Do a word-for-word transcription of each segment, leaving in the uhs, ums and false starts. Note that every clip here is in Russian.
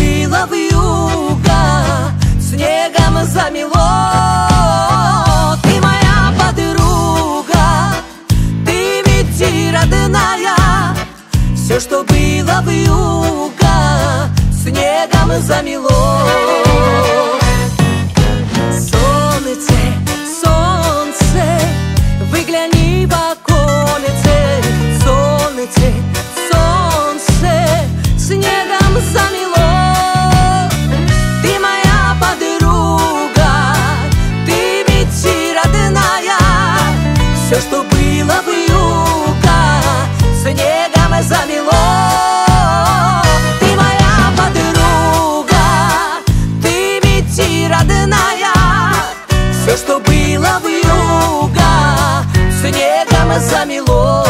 было вьюга, снегом замело. Ты моя подруга, ты ведь и родная. Все, что было вьюга, снегом замело. Солнце, солнце, выгляни в околице. Солнце, солнце, снегом замело. Ты моя подруга, ты ведь и родная. Все, что было вьюга, снегом замело. Ты моя подруга, ты ведь и родная. Все, что было вьюга, снегом замело.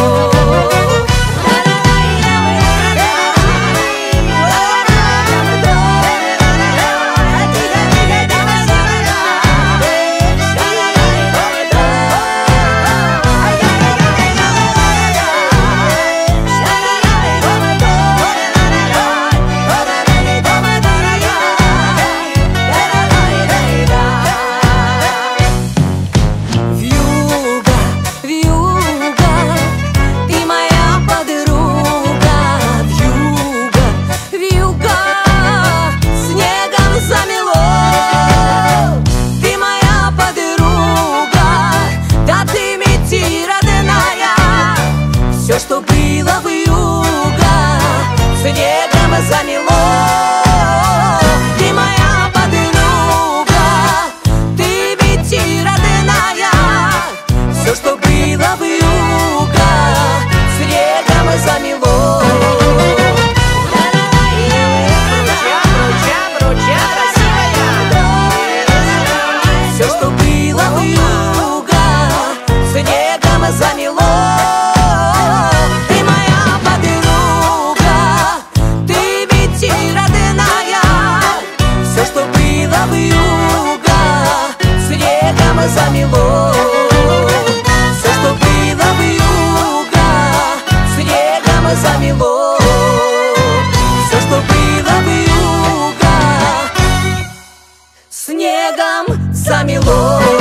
Все, что было вьюга, снегом замело. Ты моя подруга, ты ведь и родная. Все, что было вьюга, снегом замело. Все, что было вьюга, снегом замело. Замело. Все, что было вьюга, снегом замело. Все, что было вьюга, снегом замело.